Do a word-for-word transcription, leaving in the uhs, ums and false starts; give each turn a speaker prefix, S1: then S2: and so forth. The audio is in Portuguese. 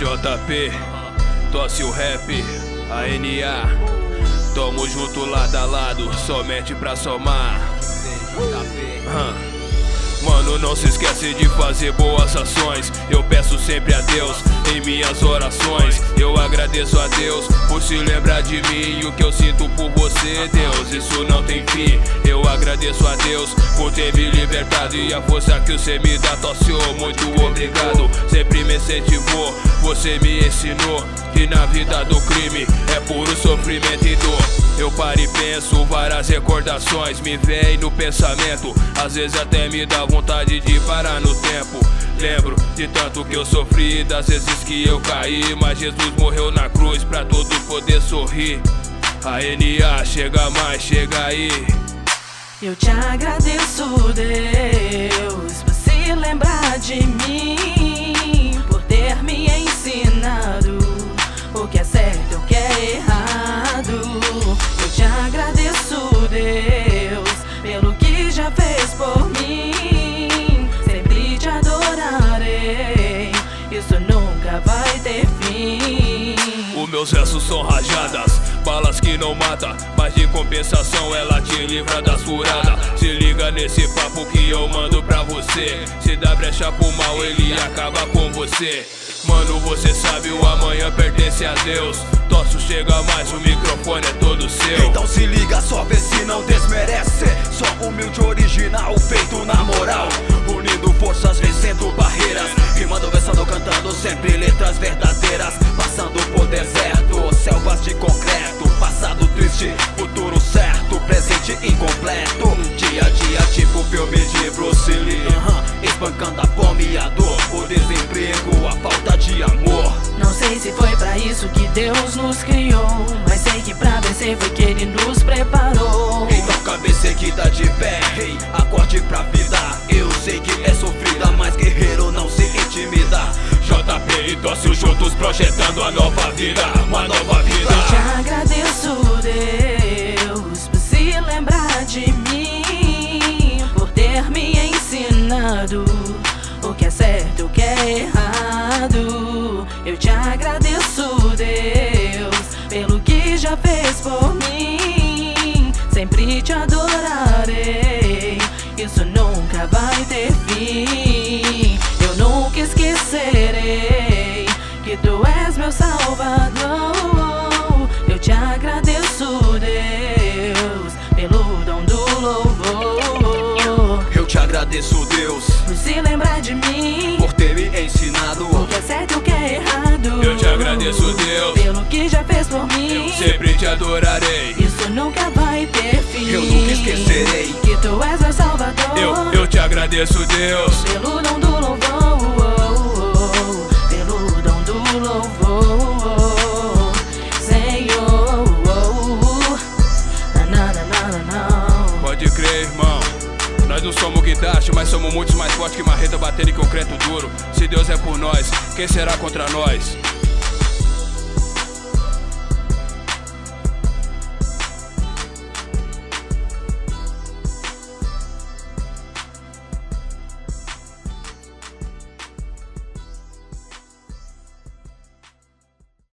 S1: J P, tosse o rap, A N A. Tamo junto lado a lado, somente pra somar. Hum. Mano, não se esquece de fazer boas ações. Eu peço sempre a Deus em minhas orações. Eu agradeço a Deus por se lembrar de mim e o que eu sinto por você, Deus, isso não tem fim. Eu agradeço a Deus por ter me libertado e a força que você me dá, Tócio, muito obrigado. Sempre me incentivou, você me ensinou que na vida do crime é puro sofrimento e dor. Eu paro e penso, várias recordações me vêm no pensamento. Às vezes até me dá vontade de parar no tempo. Lembro de tanto que eu sofri, das vezes que eu caí, mas Jesus morreu na cruz pra todos poder sorrir. A N A, chega mais, chega aí.
S2: Eu te agradeço, Deus, por se lembrar de mim, por ter me ensinado o que é certo e o que é errado. Eu te agradeço, Deus, pelo que já fez por mim. Sempre te adorarei, isso nunca vai ter fim.
S1: Os meus versos são rajadas, balas que não matam, mas de compensação ela te livra das furadas. Se liga nesse papo que eu mando pra você. Se dá brecha pro mal, ele acaba com você. Mano, você sabe, o amanhã pertence a Deus. Tócio, chega mais, o microfone é todo seu.
S3: Então se liga, só vê se não desmerece. Só humilde, original, feito na moral, unindo forças, vencendo barreiras, rimando, versando, cantando, sempre letras verdadeiras. Passando por deserto, selvas de concreto, passado triste, futuro certo, presente incompleto. Dia a dia, tipo filme de Bruce Lee, uh-huh. Espancando a fome e a dor, o desemprego, a falta de amor.
S2: Não sei se foi pra isso que Deus nos criou, mas sei que pra vencer foi que Ele nos preparou.
S3: Então cabeça erguida de pé, hey, acorde pra vida. Eu sei que é sofrida, mas guerreiro não se intimida.
S1: J P e Tócio juntos projetando a nova vida, uma nova vida.
S2: Eu te agradeço, Deus, por se lembrar de mim, por ter me ensinado o que é certo e o que é errado. Eu te agradeço, Deus, pelo que já fez por mim. Sempre te adorarei, isso nunca vai ter fim. Eu nunca esquecerei que Tu és meu Salvador. Eu te agradeço, Deus, pelo dom do louvor.
S3: Eu te agradeço, Deus,
S2: por se lembrar de mim,
S3: por ter me ensinado
S2: o que é certo e o que é errado.
S1: Eu te agradeço, Deus,
S2: pelo que já fez por mim.
S1: Eu sempre te adorarei,
S2: isso nunca vai ter fim.
S3: Eu nunca esquecerei
S2: que Tu és meu Salvador.
S1: Eu, eu te agradeço, Deus,
S2: pelo dom do louvor, pelo dom do louvor, Senhor. Na, na, na, na, na.
S1: Pode crer, irmão. Nós não somos guindaste, mas somos muitos mais fortes que marreta batendo em concreto duro. Se Deus é por nós, quem será contra nós?